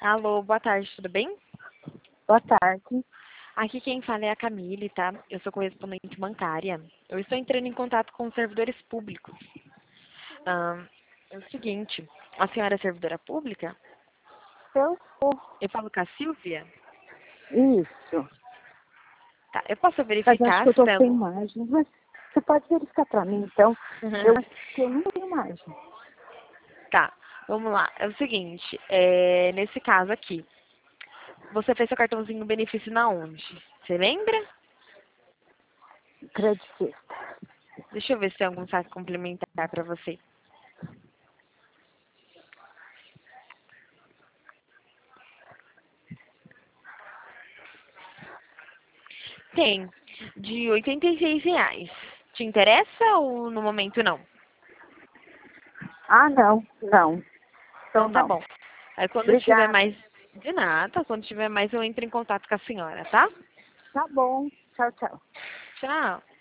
Alô, boa tarde, tudo bem? Boa tarde. Aqui quem fala é a Camille, tá? Eu sou correspondente bancária. Eu estou entrando em contato com os servidores públicos. É o seguinte, a senhora é servidora pública? Eu sou. Eu falo com a Silvia? Isso. Tá, eu posso Mas acho verificar que eu se tô tem sem algum... imagem. Mas você pode verificar pra mim, então. Eu acho que eu não tenho imagem. Tá, vamos lá. É o seguinte, nesse caso aqui, você fez seu cartãozinho benefício na onde? Você lembra? Crédito sexta. Deixa eu ver se tem algum site complementar para você. Tem, de R$ 86. Te interessa ou no momento não? Ah, não. Não. Então Então tá não. bom. Aí quando tiver Obrigada. mais, de nada, quando tiver mais eu entro em contato com a senhora, tá? Tá bom. Tchau, tchau. Tchau.